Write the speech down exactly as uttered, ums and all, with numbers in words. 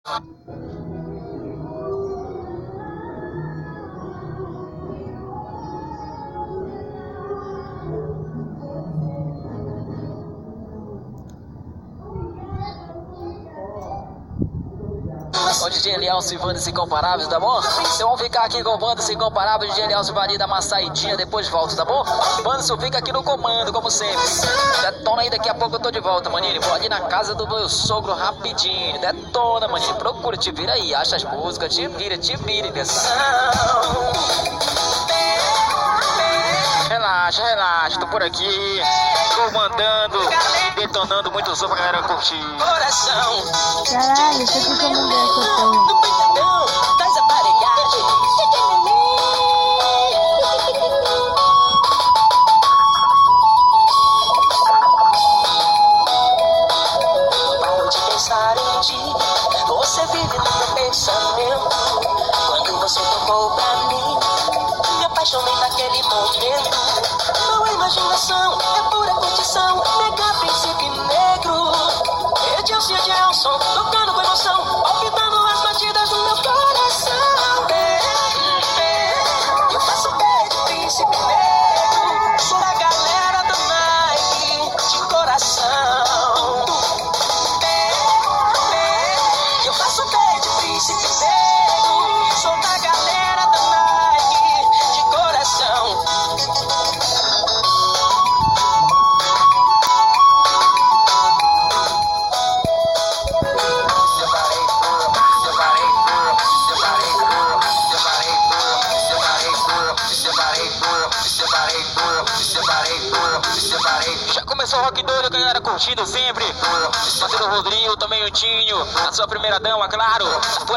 O D J Elielson e bandas incomparáveis, tá bom? Vocês vão ficar aqui com bandas incomparáveis, D J Elielson vai dar uma saidinha, depois volto, tá bom? Bandas, fica aqui no comando, como sempre. Detona aí, daqui a pouco eu tô de volta, maninho. Vou ali na casa do meu sogro rapidinho. Detona, maninho. Procura, te vira aí, acha as músicas, te vira, te vira, inversão. Relaxa, relaxa, tô por aqui, comandando, detonando muito som pra galera curtir. Coração. Caralho, você fica mandando essa porra. No peitadão das aparelhagens. Paro de pensar em ti, você vive no meu pensamento. Quando você tocou pra mim, me apaixonei naquele momento. Não é imaginação, é pura curtição. Mega príncipe negro, Edilson, Edilson, tocando com emoção, palpitando as batidas do meu coração. É, é, eu faço pé de príncipe negro, sou da galera do Nike, de coração. É, é, eu faço pé de príncipe negro, sou da galera do Nike, de coração. Já começou o rock doido, galera curtindo sempre. Parceiro Rodrigo, também o Tinho, a sua primeira dama, claro.